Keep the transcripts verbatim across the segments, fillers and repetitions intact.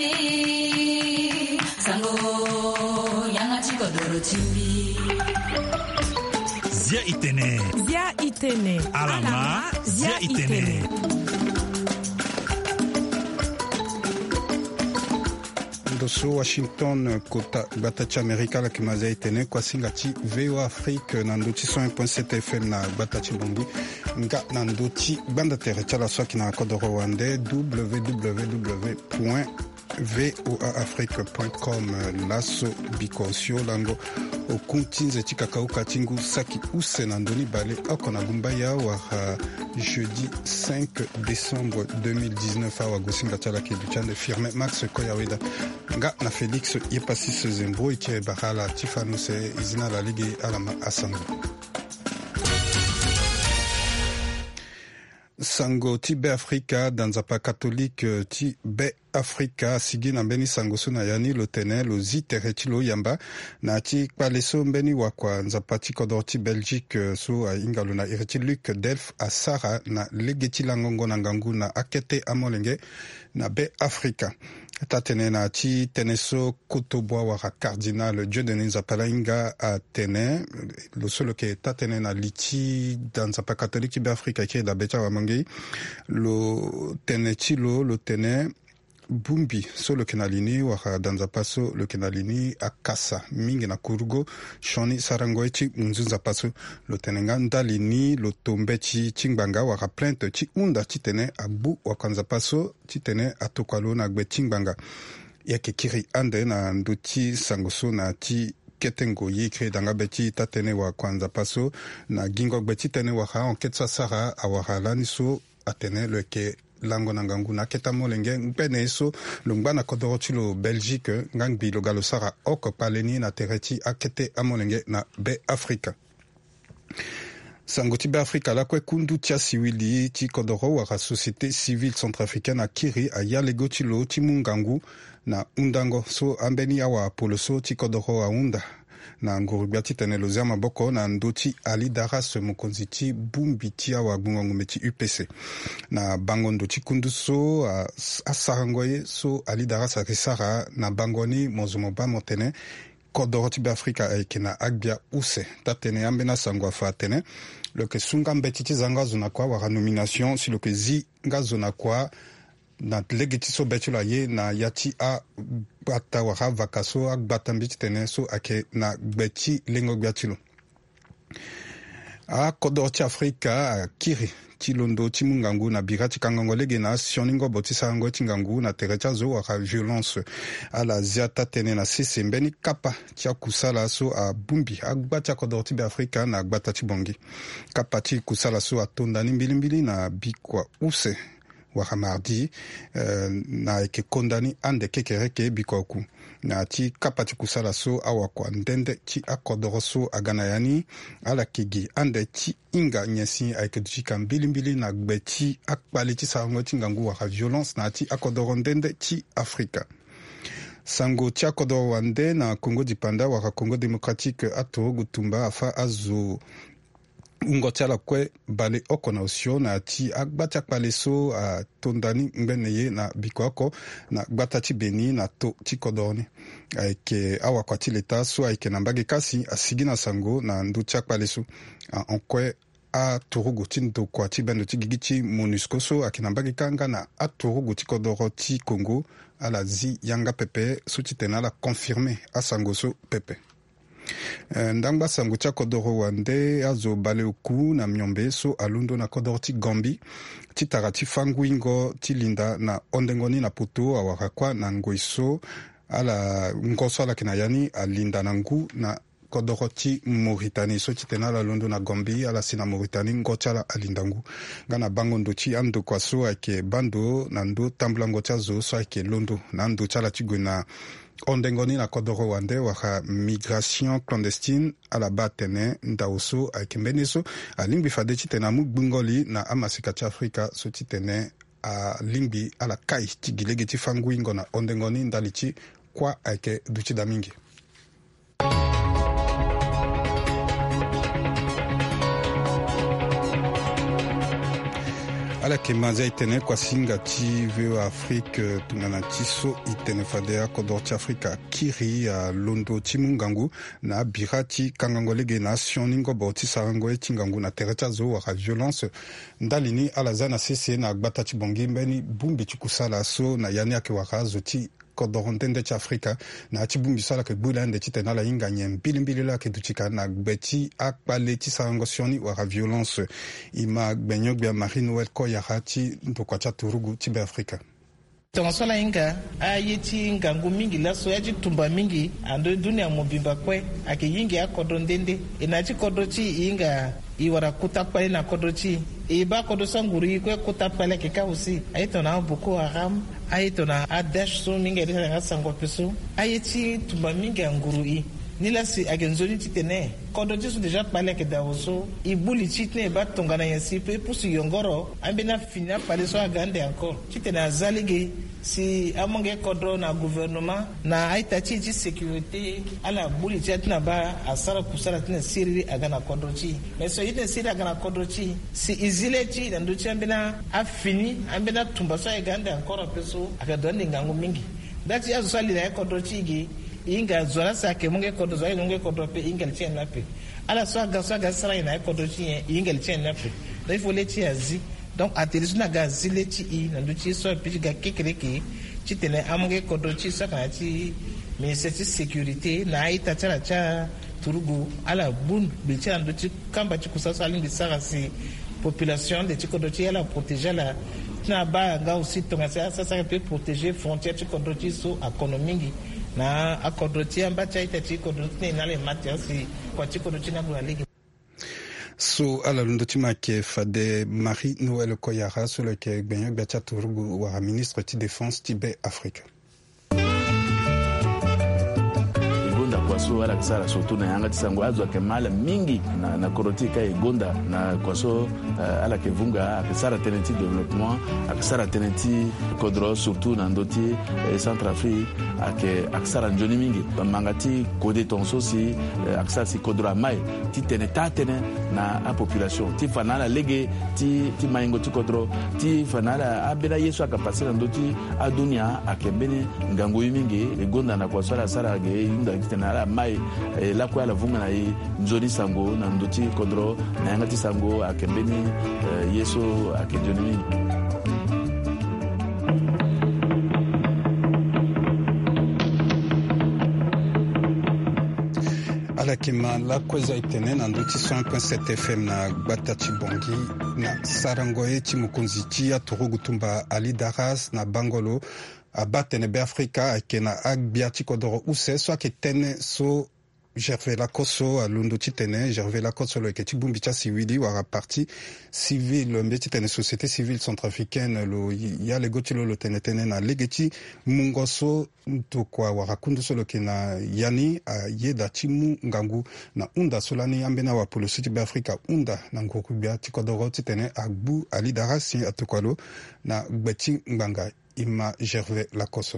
chimbi sango yanga chikodoro chimbi Zia Itene Zia Itene Alama Zia Itene Dosso Washington kota batachi Amerika la kimaza itene kwa singati V O Afrique na ndoti cent un point sept F M na batachi bongi nga na ndoti banda tere chala swaki na kodoro wande w w w point voa afrique point com laso bikosio lango okuntinze chikakauka tingu saki use na ndoni bale akona gumbaya wa jeudi cinq décembre deux mille dix-neuf awa gosinga chala kiduchande firme Max Koyaweda nga na Felix Yepasis Zembro itie bahala tifanuse izina la ligi alama asango sango tibe Afrika danzapa catholique tibe Afrika sigi na mbeni sango suna yani lotene lo zitere chilo yamba na ti paleso mbeni wakwa nzapati kodorti Belgique so a ingalo na ireti Luc Delf a Sara na legeti langongo na ngangu na akete amolenge na be Afrika tatene na ti teneso kotobwa waka cardinal Dieudonné Nzapala inga a tene lo solo ke tatene na liti danzapa catholique be Afrika ke da becha wamangi lo tene chilo lo tene Bumbi so le kenalini waka danza paso le kenalini akasa mingi na kurugo shoni sarangoichi unzunza paso lo tenenga ndalini lo tombechi chingbanga waka plainte chi unda chitene abu wakanza paso chitene atokwalo na gbe chingbanga yake kiri ande na nduti sangoso na ti ketengo yikre danga beti tatene wa kwanza paso na gingo beti tene waka onketsa sara awaka laniso atene le ke lango na ngangu na keta molenge mpene eso lungba na kodoro chilo Belgique ngangbi lo galo sara oko paleni na tereti akete amolenge na be Afrika sangoti be Afrika la kwe kundu tia siwili ti kodoro waka société civile centrafricaine akiri a yalego chilo ti mungangu na undango so ambeni awa poloso ti kodoro a unda na ngurubia ti tene lo zia maboko na ndoti Ali Daras mokonzi ti bumbi ti awa gungongu me ti U P C na bango ndoti kundu so a, a sarangoye so Ali Daras a risara na bangoni mozomo ba motene kodoro ti be Afrika ayeke na agbia use tatene ambena sango afa tene lo ke sunga mbeti ti zanga zona kwa wara nomination si lo ke zi nga zona kwa na legeti so betu la ye na yati a bata waka vakaso a bata mbiti tene so ake na beti lengo biatilo a kodor ti Afrika a kiri ti londo ti mungangu na bira ti kangango lege na sioningo boti sarango ti ngangu na tere ti azo waka violence ala zia tatene na sese mbeni kapa ti akusala so a bumbi agba ti akodor ti be Afrika na agbata ti bongi kapa ti kusala so atondani mbilimbili na bikwa use waka mardi uh, na eke kondani ande kekereke bikoku na ti kapa ti kusala so awakwa ndende ti akodoro so agana yani ala kegi ande ti inga nyesi ayeke duti ka mbilimbili na gbe ti akpali ti sarango ti ngangu waka violence na ti akodoro ndende ti Afrika sango ti akodoro wande na Congo dipanda waka Congo démocratique atorogo tumba afa azo ungo ti ala kue bale oko na osio na ti agba ti akpale so a tondani ngbene ye na biko oko na gbata ti beni na to ti kodoro ni ayeke awakua ti leta so ayeke na mbage kasi asigi na sango na ndu ti akpale so ankue atorogo ti ndokua ti bendo ti gigi ti MONUSCO so ayeke na mbage kanga na atorogo ti kodoro ti Congo ala zi yanga pepe so ti tene ala confirme asango so pepe ndangba sango ti akodoro wande azo bale oku na miombe so alundo na kodoro ti Gambie ti tara ti fanguingo ti linda na ondengoni na poto awaka kuâ na ngoi so ala ngoso ala yeke na yani alinda na ngu na kodoro ti Mauritanie so ti tene ala londo na Gambie ala si na Mauritanie ngo ti ala alinda ngu nga na bango ndo ti andokua so ayeke bando na ndö tambula ngo ti azo so ayeke londo na ndo ti ala ti gue na ondengoni na kodoro wande waka migration clandestine ala ba tene ndao so ayeke mbeni so alingbi fade ti tene amu gbungoli na amasika ti Afrika so ti tene alingbi ala kai ti gi lege ti fanguingo na ondengoni ndali ti kuâ ayeke duti damingi ala kemaza itene kwa singa ti veo Afrique tungana tiso itene fadea kodor ti Afrika kiri a londo ti mungangu na bira ti kangangolege na sioningo bo ti sarango e tingangu na tereta zo waka violence ndalini ala zana sese na gbata ti bongi mbeni bumbi ti kusala so na yani ake waka zo ti kodorondende ti Afrika na ti bumbi sala ke bulande ti tene ala hinga nye mbilimbili la ke dutika na gbeti akpale ti sarango sioni waka violence ima gbenyo gbia Marie Noël Koyara ti mpokwa ti aturugu ti be Afrika. Tongasola inga ayeti ngangu mingi laso yaji tumba mingi ando dunia mobimba kwe ake yingi ya kodondende enachi kodrochi inga iwara kutapale na kodrochi iba kodosanguri kwe kutapale keka usi ayito na Boko Haram ayito na Adash so mingi edisa nga sango peso ayeti tumba mingi anguru i nila si agenzoni titene kodrochi su deja pale ke dawoso ibuli titne ba tongana yansi pe pusi yongoro ambena fina pale so agande encore titene azalige si amonge kodro na gouvernement na aita ti ti sécurité ala buli ti atina ba asara kusara tina siri agana kodro ti mais so yite siri agana kodro ti si izile ti na ndo ti ambena afini ambena tumba so agande encore peso akadonde ngangu mingi dati azo sali na kodro ti gi inga zola sa ke monge kodro zo monge kodro pe inga ti na pe ala so aga so aga sara na kodro ti inga ti na pe da ifo le ti azi donc atelier na gazile ti i na ndo ti so pe ga kekereke ti tene amonge kodro ti so kana ti ministère ti sécurité na ita tara cha turugu ala bun be ti ndo ti kamba ti kusasa lingi sara si population de ti kodro ti ala protéger la na ba nga aussi tonga sa sa peut protéger frontière ti kodro ti so économique na akodro ti amba cha ita ti kodro ti na le matière si kwa ti kodro ti na bula ligi so ala lundo ti make fade Marie Noël Koyara so le ke gbenyo gbacha turugu wa ministre ti défense ti be Afrique. Kwaso ala kisara surtout na yanga tisango azo ke mala mingi na na korotika egonda na kwaso uh, ala ke vunga akisara tenenti développement akisara tenenti kodro surtout na ndoti eh, Centrafrique ake akisara njoni mingi mangati kode tonso si eh, akisara si kodro mai ti teneta tene na a population ti fanala lege ti ti maingo ti kodro ti fanala abela yesu akapasi na ndoti a dunia akembene ngangu mingi egonda na kwaso ala sara ge inda kitena mai eh, la kwa la vunga na i nzoni sango na ndoti kodro na yanga ti sango akembeni eh, yeso akenjoni ala kima la kweza itene na ndoti cent point sept F M na gbata ti bongi na sarangoye ti mukonzi ti aturugu tumba Ali Daras na Bangolo abatene be Afrika ake na agbia ti kodoro use so ake tene so Gervais Lakoso alundo ti tene Gervais Lakoso lo ke ti bumbi ti siwili wara parti civile mbe ti tene société civile centrafricaine lo ya lego ti lo lo tene tene na lege ti mungo so ntokua wara kundu so lo ke na yani a yeda ti mu ngangu na unda so lani ambena wa polo si ti be Afrika unda na ngoku bia ti kodoro ti tene agbu Ali Darasi atokua lo na gbe ti ngbanga ima Gervais Lakoso.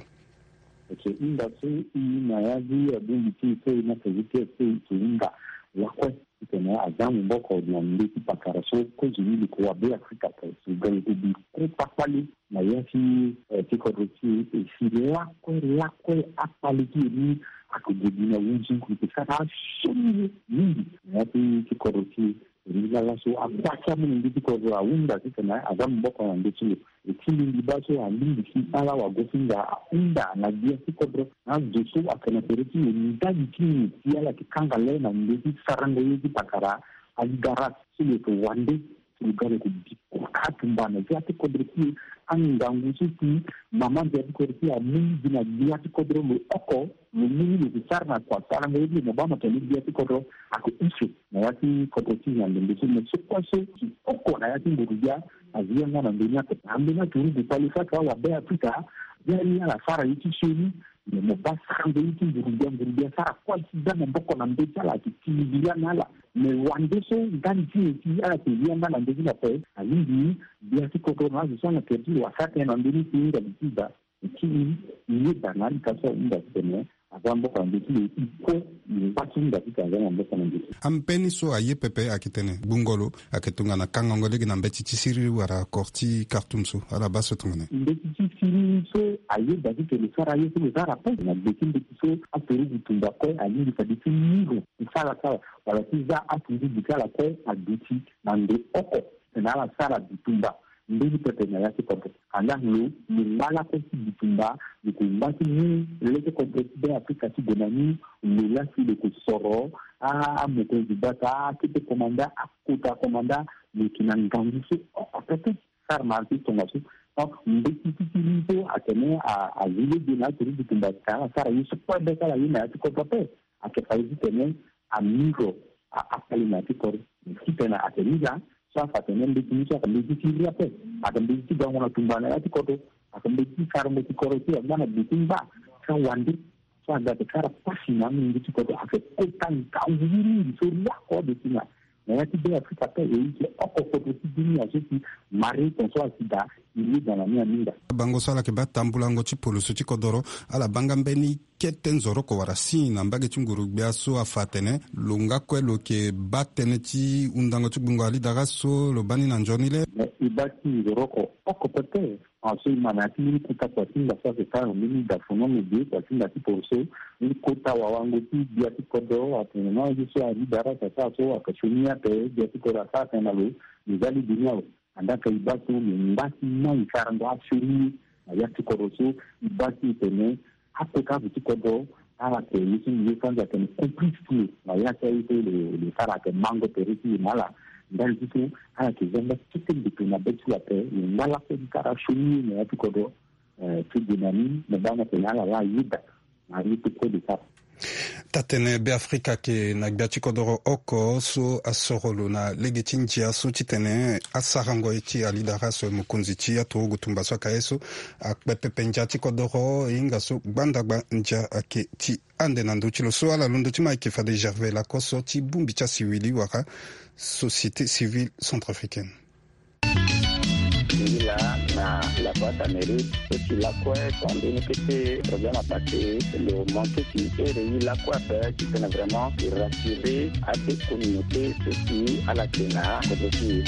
Ke inda sai ina ya ji abin da sai na fahimta sai ke inda lakwai ita ne a zamu boko da ne ki pakara so ko jini ko wa be Afrika ta su ga bi ko papali na ya fi ti ko ro ti si lakwai lakwai apali ki ni akugudi na wujin ku ti sara shini ni ya ti ki ko ro ti ila la so abacha mun ndi ko ro awunda ti na a zamu boko na ndi ti ikili libaso ya lingi si ala wa gofinga unda na dia sikodro na josu akana pereti ni dagi kini ya la kikanga le na ndeti saranga yiki pakara aligara sile to wande sigare ku katumba na dia sikodro ki anga ngusuti mama dia sikodro ki amin dina dia sikodro mo oko mo mini ni sarna kwa saranga yiki mo bama to dia sikodro ako isu na yati kodoti na ndeti mo sokwaso oko na yati ngurudia azia ngana ndenya ambena turi dipalisa kwa wa be Afrika yani ala sara yiki sheni ne mo basa ndeti ngurudia ngurudia sara kwa sidana mboko na ndeti ala kikilia nala me wandeso ndani ti ti ala kilia ngana ndeti na pe alindi bia sikoko na zisana keti wa sate na ndeti ti nda bitiba ki ni banali kaso nda tene azambo kwa ndiki iko mbaki ndaki kazana mbeka ndiki ampeni so aye pepe akitene bungolo aketunga na kangongo legi na mbeti chisiri wara korti Khartoum so ala baso tungane mbeti chisiri so aye ndaki ke lisara aye so zara pe na mbeti mbeti so aperi bitumba ko aye ndiki miro isala sawa wala tiza aperi bikala ko aditi na ndo oko na ala sara bitumba mbili pepe na yake kwa anda hlo ni mala kwa si bitumba ni kumbaki ni leke komplekide Afrika si donani mlela si le kusoro a mwenzi bata a kite komanda a kuta komanda ni kinangangisi a pepe sarmarti tongasu mbeki kitilizo atene a zile dina turi bitumba kala sara yusu kwa beka la yina yati kwa pepe a kefaizi tene a miro a akali na yati kwa kitena ateniza safa tenen mbeki nisha kambeki kiri ape akan mbeki gangona tumbana yati koto akan mbeki karmo tikoro ya mana bitumba sa wandi sa ada tekara pasi nami mbeki koto ake kotan kauziri surya ko betina na yati be Afrika pe eike oko koto dunia sisi mari konso asida ili dana mia minda bango sala ke batambula ngo chipolo so chikodoro ala banga mbeni keten zoro ko warasi na mbage chunguru biaso afatene lunga kwelo ke batene chi undango chubungo ali dagaso lo bani na njonile ibati zoro ko oko pete aso manati ni kuta kwa singa sasa kana mimi da fono media kwa singa tiporoso ni kuta wa wangu ti biati kodo atene na jiso ali daraka sasa akashunia pe biati koda sasa na lo nizali dunia andaka ibatu mbaki na ikarando ashuri na yati koroso ibati tene hapo kavu tikodo ala ke yisi ni kwanza tene complice na yati ile le sara ke mango perisi mala ndani kitu ala ke zamba kitu bitu na betu ya pe mala ke karashuni na yati kodo eh tudinani na bana ke ala la yida na ritu kodi ka tatene be Afrika ke na gbiachi kodoro oko so asorolo na legetinjia so chitene asarango iti alidara so mukunzi chi atogo tumba so kaeso akpepe njati kodoro inga so banda banja ake ti ande nando chilo so ala londo ti mai ke fa de Gervais la koso ti bumbi cha siwili waka société civile centrafricaine la na la boîte à mairie et la quoi quand on était problème à passer le manque qui est la quoi faire qui peut vraiment rassurer à des communautés ceci à la Kenya côté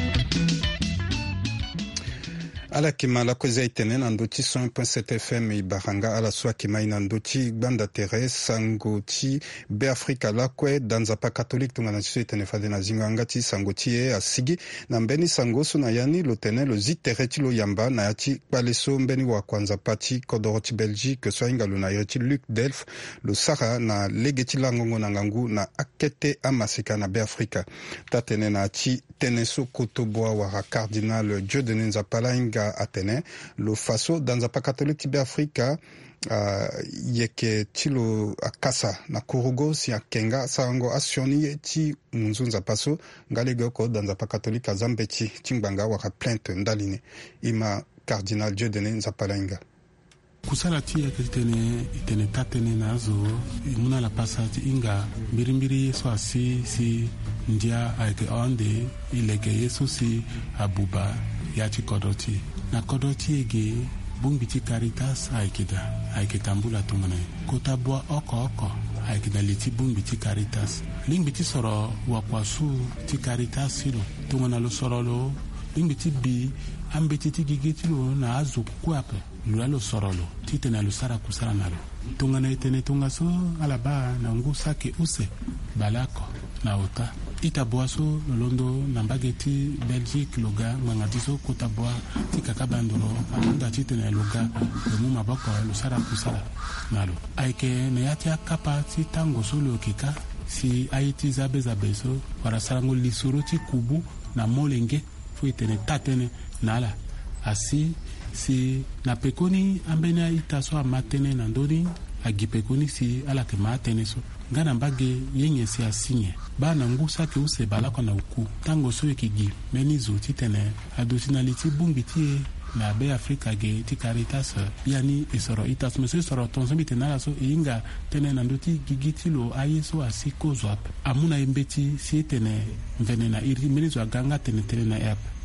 ala kima la koza itene na ndoti cent point sept F M ibaranga ala swa kima ina ndoti banda tere sangoti be Afrika la kwe danzapa catholique tunga na chiso itene fade na zinga ngati sangoti e asigi na mbeni sangoso na yani lo tene lo zitere ti lo yamba na yati paleso mbeni wa kwanza pati kodoro ti Belgique so inga lo na yati Luc Delf lo sara na legeti langongo na ngangu na akete amasika na be Afrika tatene na ti teneso kotoboa wara cardinal Dieudonné Nzapala inga atene lo faso danzapa catholique be Afrika uh, yeke tilo akasa na kurugo si akenga sango asioni ti munzunza paso ngalege ko danzapa catholique azambeti tingbanga waka plainte ndaline ima cardinal Dieudonné Nzapala inga kusala ti yeke tene itene tatene nazo muna la pasa ti inga mbirimbiri so asi si ndia ayeke onde ileke yeso si abuba yati kodoti na kodoti ege bumbiti Caritas aikida aikitambula tungane kotabwa oko oko aikida liti bumbiti Caritas lingbiti soro wakwasu ti Caritas silo tungana lo soro lo lingbiti bi ambiti ti gigiti lo na azu kwape lula lo soro lo titena lo sara kusara nalo tungana itene tungaso alaba na ngusa ke use balako na ota itabwa so londo nambageti Belgique loga mangadiso kotabwa ti kakabandoro amunda titene loga mu maboko lo sara kusara nalo aike ne yatia kapa ti tango solo kika si aiti zabe zabe so para sarango lisoro ti kubu na molenge fu itene tatene nala asi si na pekoni ambenia itaso amatene na ndoni agipekoni si ala ke matene so ngana mbage yenye si asinye bana ngusa ke use balako na uku tango so ekigi menizo titene adosinality bumbiti na be Afrika ge ti Caritas yani esoro itas meso soro tonso bitena so inga tene na ndoti gigitilo ayeso asiko zwap amuna embeti si tene venena iri menizo aganga tene tene na app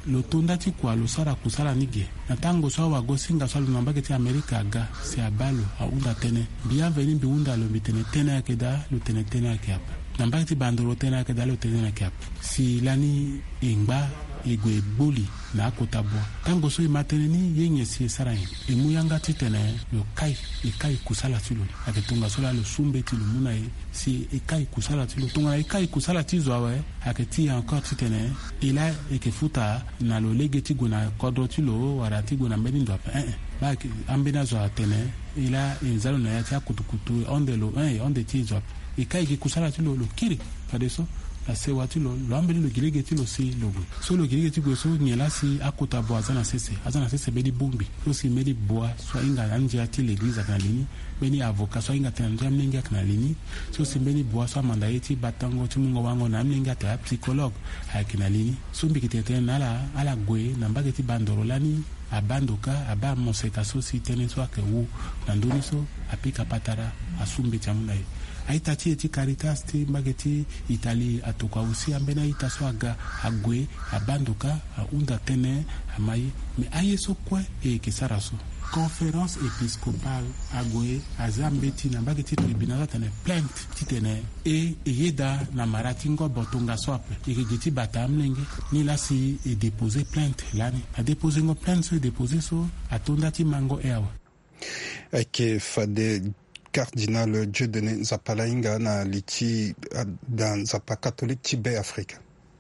lo tonda ti kwa lo sara kusala nige na tango so wa gosinga so lo nambake ti Amerika ga se abalo a unda tene bienvenue bi unda lo bitene tene akeda lo tene tene akapa nambake ti bandolo tene akeda lo tene akapa si lani ingba igwe boli na akotabo tango so imatene ni yenye si sarai emu yanga titene yo kai ikai kusala tilo aketunga sola lo sumbe tilo muna e si ikai kusala tilo tunga ikai kusala tizo awe aketi encore titene ila ekefuta na lo legeti guna kodro tilo warati guna menindo apa eh ba ambena zo atene ila inzalo na ya kutukutu onde lo eh onde tizo ikai ki kusala tilo lo kiri padeso la se wati lo lo ambeli lo gilegeti lo si logo so lo gilegeti go so nyela si akota bo azana sese azana sese bedi bumbi so si medi boa so inga anje ati l'église kanalini beni avocat so inga tanja mninga kanalini so si beni boa so manda yeti batango timungo wango na mninga ta psychologue akinalini so mbikitete nala ala gwe na mbageti bandoro lani abandoka aba moseka so si tene so akewu na ndoni so apika patara asumbe chamulai aitati eti Caritas ti mageti Itali atoka usi ambena itaswaga agwe abandoka unda tene amai me ayeso kwe e kisaraso conférence épiscopale agwe azambeti na mageti tribunal tene plainte titene e yeda na maratingo botonga swape ikigiti batamlenge ni lasi e déposer plainte lani a déposer ngo plainte so déposer so atonda ti mango ewa ake fade Cardinal Dieudonné Nzapalainga na liti dans Nzapa catholique Tibet Afrique.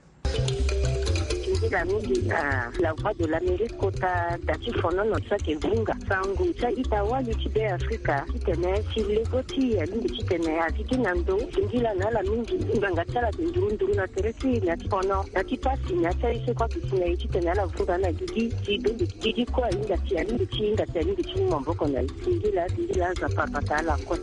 La la voix de l'Amérique kota dati fono no tsake vunga sangu cha itawa Tibet Africa kitene silegoti alingi kitene atiki nando ngila na la mingi nganga tsala ndurunduru na teresi na fono na tipasi na tsaise kwa kitene kitene la vunga na gigi gigi gigi kwa inga ti alingi chinga ti alingi chinga mboko na ngila ngila za papa tala kwa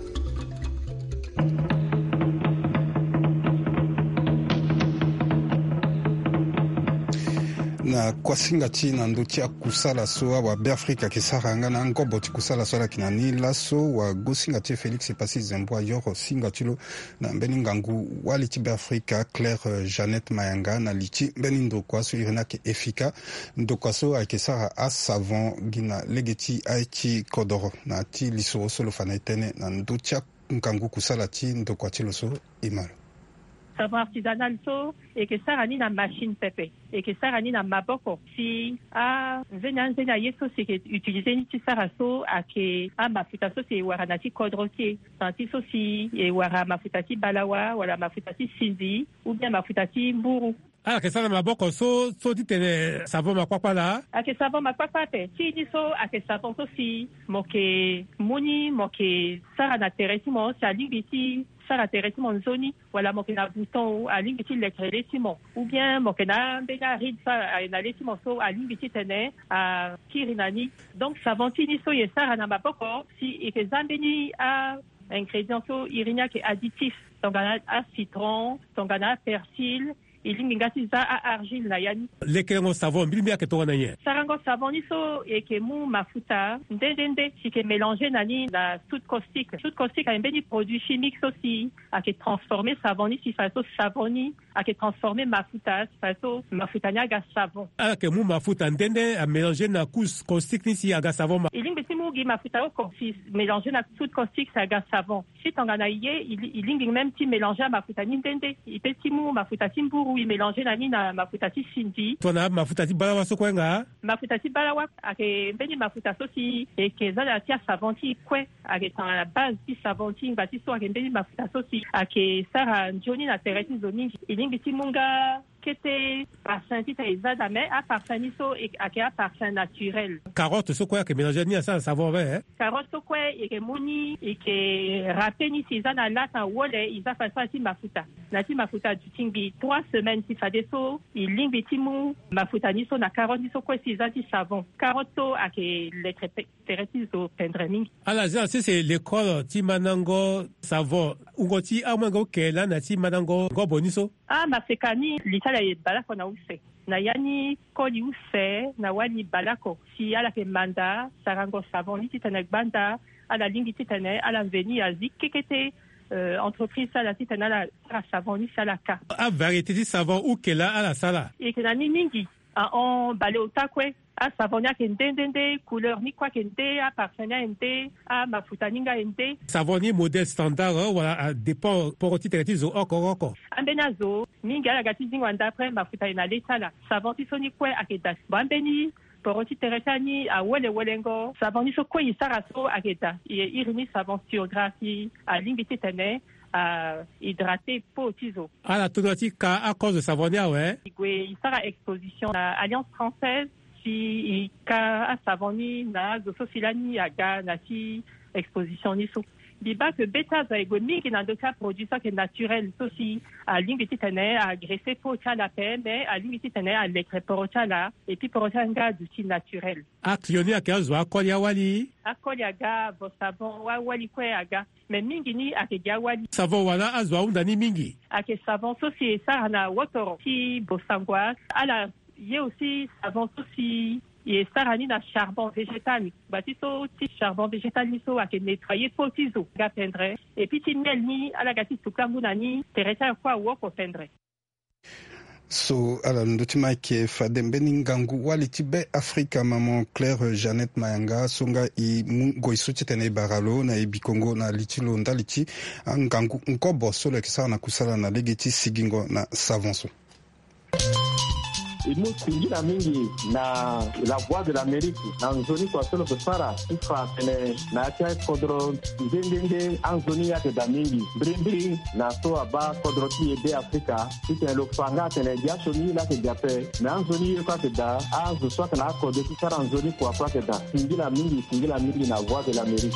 na kwasinga ti na ndo ti akusala so awa beafrika yeke sara nga na ngobo ti kusala so ala yeke na ni laso wagosinga ti Félix Epasi Zembo ayoro singa ti lo na mbeni ngangu wali ti beafrika Claire Jeannette Mayanga na li ti mbeni ndokua so iri na yeke efika ndokua so ayeke sara asavon gi na lege ti aye ti kodro na ti lisoro so lo fana e tënë na ndö ti ngangu kusala ti ndokua ti lo so e malo savon artisanal so e ke sara ni na machine pepe e ke sara ni na maboko si a nzenya nzenya ye so si ke utiliser ni ti sara so ayeke amafuta so si e wara na ti kodro ti na ti so si e wara mafuta ti balawa wala mafuta ti sinzi ou bien mafuta ti mburu ala yeke sara na maboko so so ti tene savon makuakua la ayeke savon makuakua te ti ni so ayeke savon so si mo yeke mûni mo yeke sara na tere ti mo si alingbi ti sara tere ti mo nzoni wala mo yeke na bouton alingbi ti lekre le ti mo ou bien mo yeke na ambeni aride so na le ti mo so alingbi ti tene akiri na ni donc savon ti ni so e sara na maboko si e yeke za mbeni aingrédient so iri ni ayeke additif tongana acitron tongana persil ilingi ngati za a argile na yani lekele ngo savon mbili mbili ayeke tongana nye sarango savon ni so e yeke mu mafuta ndendende si yeke mélange na ni na soude caustique soude caustique ayembeni produit chimique so si ayeke transformer savon ni si fa so savon ni ayeke transformer mafuta si fa so mafuta ni aga savon ala yeke mu mafuta ndende amélange na couche caustique ni si aga savon ilingi ti mu gi mafuta oko si mélange na soude caustique si aga savon si tongana ye ilingi même ti mélange mafuta ni ndende e peut ti mu mafuta ti mburu i mélange na ni na mafuta ti sindi tongana mafuta ti balawa so kue mafuta ti balawa ayeke mbeni mafuta so si e yeke za na ti asavon ti kue ayeke tongana na base ti savon ti ngba ti so ayeke mbeni mafuta so si ayeke sara nzoni na tere ti zo mingi e lingbi ti mu nga kete parfum ti tene e za na me aparfum ni so ayeke aparfum naturel carotte so kue ayeke mélange ni asara savon awe carotte so kue e yeke mu ni e yeke râpe ni si e za na lata awole e za faso na ti mafuta na ti mafuta dutingbi trois semaines si fade so e lingbi ti mu mafuta ni so na carotte ni so kue si e za ti savon carotte so ayeke lekre tere ti zo pendre mingi ala za sese l'école ti manango savon ungo ti amwenga oke la na ti manango ngobo ni so amaseka ni litala e balako na use na yani koli use na wani balako si ala yeke manda sarango savon ni ti tene gbanda ala lingbi ti tene ala mveni azi kekete euh, entreprise ala ti tene ala sara savon ni si ala ka avariété ti savon uke la ala sara e yeke na ni mingi on balé au takwe a savonia kendendende couleur ni quoi kende a parfumia ende a mafuta ninga ende savoni modèle standard wala dépend poroti teretizo okoroko ambena zo ninga la gati zingwa d'après mafuta ina letala savonti soni kwe akeda bambeni poroti teretani a wele welengo savoni so kwe isara so akeda e irimi savon surgrafi a lingiti tene à hydrater peau tiso. Ah la tonati ka à cause de savonia ouais. Il sera exposition à Alliance française si ka a savoni na zo silani aga na si exposition ni so. Biba que bêta za egoni qui n'a de cas produit ça qui est naturel aussi à limite tene à graisser peau cha la peine mais à limite tene à l'écre pour cha la et puis pour cha nga du si naturel. Ah klioni akazo akolia wali. Akolia ga bo savon wa wali kwe aga mais mingi ni akeja wali. Savon wala azwa undani mingi. Ake savon aussi ça na wotoro si bo sangwa ala il y a aussi savon aussi et sarani na charbon végétal batiso ti charbon végétal ni so ake nettoyer potizo ga pendre et puis ti mel ni ala gati tukangu nani teresa kwa wo ko pendre so ala ndotima ke fadembe ningangu wali tibe Afrika maman Claire Jeannette Mayanga songa i mungo isuti tene baralo na ibikongo na litilo ndaliti ngangu nkobo solo kisa na kusala na legeti sigingo na savonso imusingira mingi na la voix de l'Amérique na nzoni kwa solo besara ifa tene na cha kodro ndende anzoni yake da mingi brimbri na so aba kodro ti ebe Afrika tite lo fanga tene jasho ni la ke jape na anzoni kwa ke da azu so kana kodro ti sara anzoni kwa kwa ke da singira mingi singira mingi na voix de l'Amérique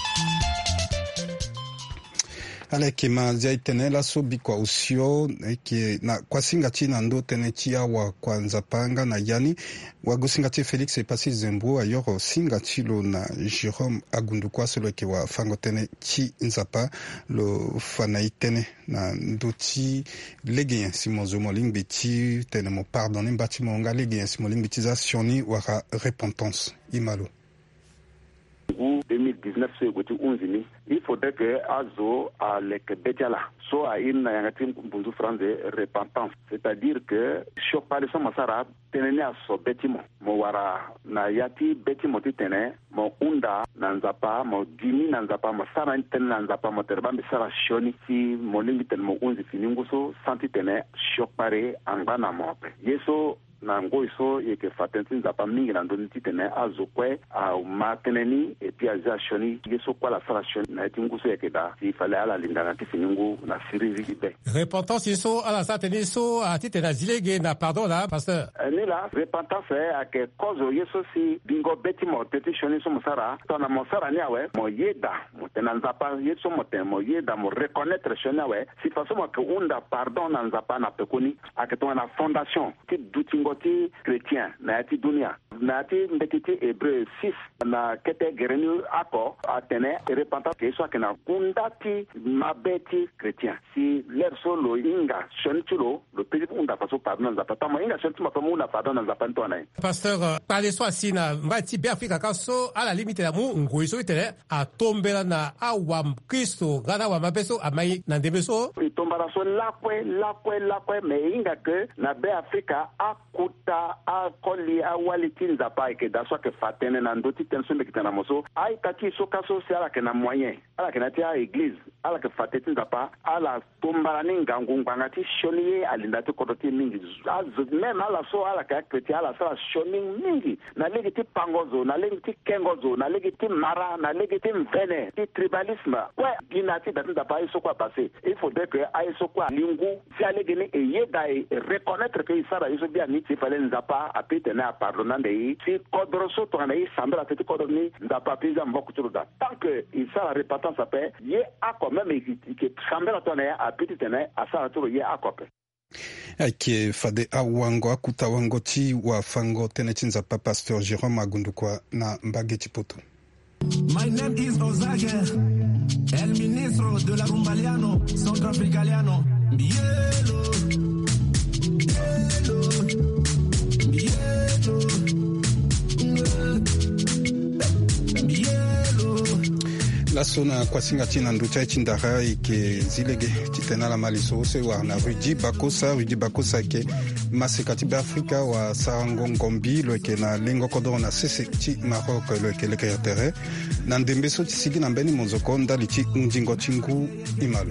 ale kema zai tene la sobi kwa usio ke na kwa singati na ndo tene chia wa kwa nzapanga na yani wa gusingati Felix e pasi zembo ayoro singati lo na Jérôme Agundu kwa solo ke wa fango tene chi nzapa lo fana tene na ndoti legen simozo moling ti tene mo pardonner mbati mo nga legen simoling bitisation ni wa repentance imalo deux mille dix-neuf so goti unzini il faudrait que azo a lek betala so a in yangati bunzu français repentance c'est-à-dire que chopale so masara tenene aso betimo mo wara na yati betimo titene mo unda na nzapa mo dimi na nzapa mo sara tene na nzapa mo terba misara shoni si mo lingi tene mo unzi finingu so santi tene chopare angana mo pe yeso na ngoi so yeke fatenti nzapa mingi na ndoni titene azo kwe a mateneni et puis aza shoni yeso kwa la sala shoni na tingu so yeke da si fale ala lindana tifiningu na siri ribe repentance yeso ala sa teni so a titena zilege na pardon la pasteur ni la repentance a ke kozo yeso si bingo beti mo teti shoni so musara to na musara ni awe mo yeda mo tena nzapa yeso mo ten mo yeda mo reconnaître shoni awe si façon mo ke unda pardon na nzapa na pekoni a ke to na fondation ti dutingo ti chrétien na ti dunia na ti mbetiti hébreu six na kete gerenu ako atene repentance ke so akena kundati mabeti chrétien si l'air solo inga shontulo le petit unda faso pardon na papa mo inga shontu mafamu na pardon na panto na pasteur parler so asina mbati be Afrika kaso à la limite la mu ngoiso itele a tombela na awam Kristo gana wa mabeso amai na ndebeso itombara so lakwe lakwe lakwe me inga ke na be Afrika akuta akoli awali tinza pa ke da so ke fatene na ndoti tenso be kitana moso ai taki so kaso si ala ke na moyen ala ke na tia église ala ke fatete tinza pa ala tombara ninga ngunganga ti shoniye alinda to kodoti mingi même ala so ala ka chrétien ala sa shoni mingi na legi ti pangozo na legi ti kengozo na legi ti mara na legi ti mvene ti tribalisme ouais dinati da tinza pa iso kwa passé il faudrait que aiso kwa lingu si alegi ni eyeda e reconnaître que isara iso bien ni ti fale nzapa apite na pardonnande yi si kodro so to na yi sambela te kodro ni nzapa pisa mboku turuda tant que isara repentance ape ye ako même que sambela to na apite tene asara turu ye akope ake fade awango akuta wango ti wa fango tene tinza pa pasteur Jérôme Agundu kwa na mbage chipoto. My name is Ozage, el ministro de la Rumbaliano, Centroafricaliano, Bielo, Bielo, Bielo, Bielo. La sona kwa singa tina nducha chindara ike zilege titena la maliso se wa na Rudi Bakosa Rudi Bakosa ke masika ti beafrika wa sarango ngombi lo yeke na lengo kodro na sese ti Maroc lo yeke leke ya tere na ndembe so ti sigi na mbeni monzoko ndali ti ndingo ti ngu i malu.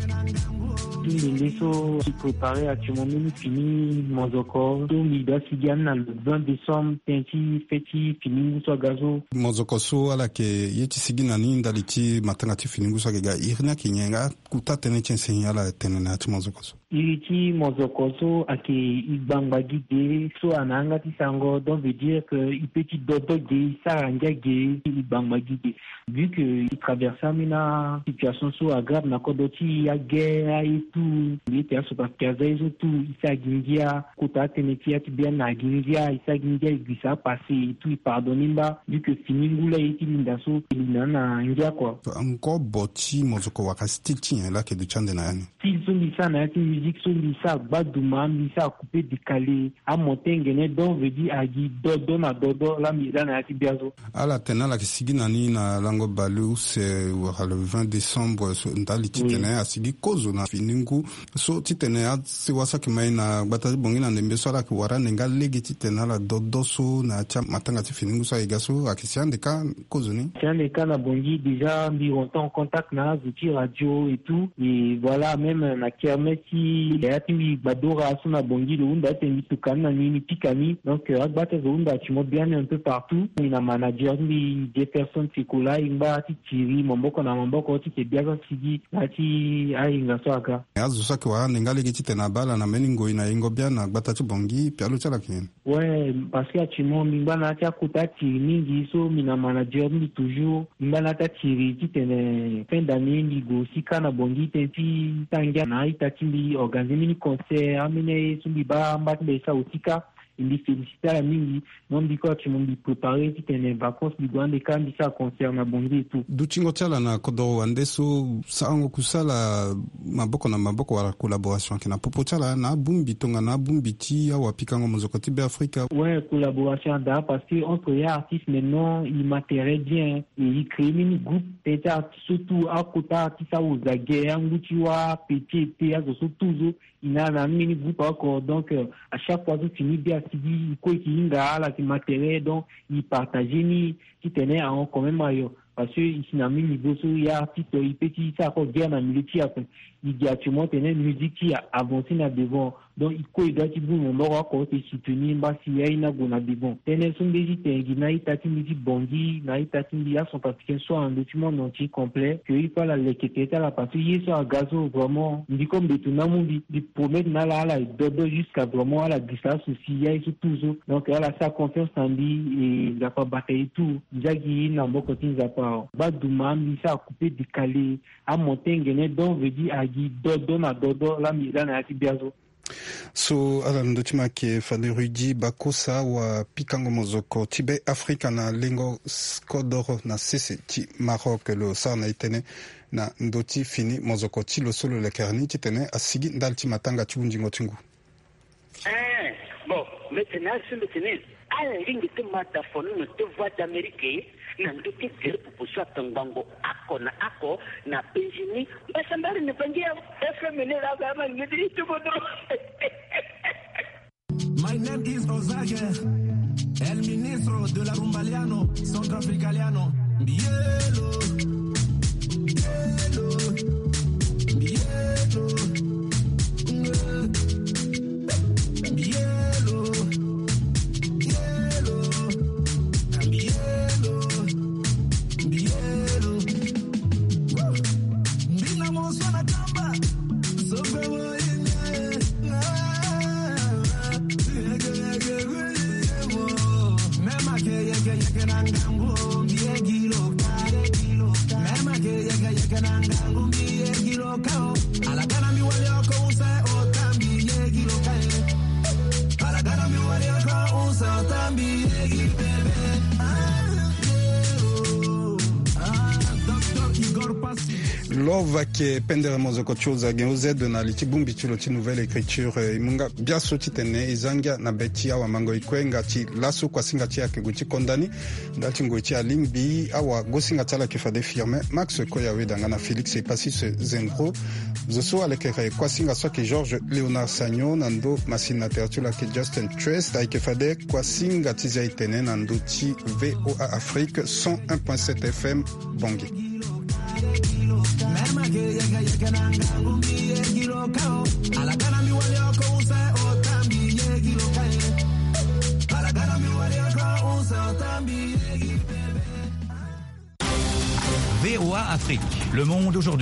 Les so qui préparé actuellement nous fini Mozoko to mi da sigan na le vingt décembre tenti feti fini so gazo Mozoko so ala ke yeti sigina ni ndali ti matanga ti fini so ga irna kinyenga kuta tene chense ala tene na ti Mozoko so iriti Mozoko so ake igbangba gide so ananga ti sango donc veut dire que il petit dodo de saranga ge igbangba gide vu que il traverse une situation so aggrave na kodoti ya guerre et tout il était à ce parcaza et tout il s'agingia kota tenetia ti bien na gingia il s'agingia il ça passé tout il pardonne ba vu que finingula iti lindaso ilina na ngia quoi encore boti Mozoko wa style ti là que de chande na yani style so lisa na ti musique so lisa baduma lisa coupé décalé a montengene donc veut dire agi dodo na dodo la mise na ti biazo ala tena la kisigi na ni na lango balu c'est le vingt décembre so ndali ti tene asigi kozo na finingu so ti tene a se wasa ki mai na bata bongi na ndembe so ala ki wara nenga legi ti tene la dodo so na cha matanga ti finingu so ega so akisiande ka kozo ni tiande ka na bongi déjà mbi on en contact na zuti radio et tout et voilà même na kermesi ya ti badora so na bongi le unda te mitukana ni ni pikani donc agbata zo unda tu mo bien un peu partout ni na manager ni des personnes fikola imba ti tiri momboko na momboko ti ke biaza sigi ati ainga so aka azu saki wa nenga legi ti tena bala na meningo ina ingo bien na agbata ti bongi pialo chala kin ouais parce que tu mo mimba na ti akuta tiri mingi so mina manager ni toujours mimba na ta tiri ti tene fin d'année ni go sika na bongi tenti tanga na ita ti bi organiser mini concert amene sumbi ba mbatbe sa utika il félicite à la mingi non biko tu m'ont préparé ti tene vacances di grande kandi sa concert na bongi et tout du chingo chala na kodo wandeso sango kusala maboko na maboko wa collaboration kina popo chala na bumbi tonga na bumbi ti ya wapikango Mozoko ti Afrika ouais collaboration da parce que entre les artistes maintenant il m'intéresse bien et il crée une groupe peut-être surtout à côté artiste au zage anguti wa petit et azo surtout il a un mini groupe encore donc euh, à chaque fois que tu finis bien si quoi qui inga la qui matériel donc il partageait ni qui tenait en quand même ailleurs parce que ici na mini niveau so il y a artiste il petit ça encore bien dans milieu après il y a tu montes une musique qui a avancé na devant donc il quoi il doit tu bon on va encore te soutenir ba si ya ina bona devant tenez son beji tengi na itati musique bongi na itati ya son particulier soit un document entier complet que il parle la leketa la parce que ça gazo vraiment dit comme de tout na mundi di promettre na la la dodo jusqu'à vraiment la distance aussi ya et tout donc elle a sa confiance en lui et il a pas bataillé tout jagi na mboko tinza pa ba duma mi sa coupé décalé a monter ngene donc veut dire agi dodo na dodo la mise na ati biazo so ala ndotima ke Faderudi Bakosa wa pikango Mozoko tibe Afrika na lengo kodoro na sese ti Maroc lo sa na itene na ndoti fini Mozoko ti lo solo le kerni ti tene asigi ndal ti matanga ti unjingo tingu eh bon maintenant sur le tennis ala lingi te mata fonu no te voix d'Amérique na ndoki tere pupusu atangango ako na ako na penjini basambari ne pangia efemene la gama ngidi tubodo. My name is Ozage, el ministro de la Rumbaliano, Centroafricaliano, Bielo, Bielo, Bielo, Bielo, Bielo, Bielo, Bina Mosana Kamba, Sobewa lova ke pendere mozoko choza genozed na litibumbi chilo chi nouvelle écriture imunga biaso chitene izangia na beti awa mango ikwenga chi laso kwa singa chi yake guchi kondani ndati ngochi alimbi awa gosinga tala kifade firme Max Koya wedanga na Félix Epassis Zengro zoso alekere kwa singa soki Georges Léonard Sagnon nando masina tertula ke Justin Trest ay kifade kwa singa tizia itene nando chi V O A Afrique cent un point sept F M Bangui. V O A Afrique, le monde aujourd'hui.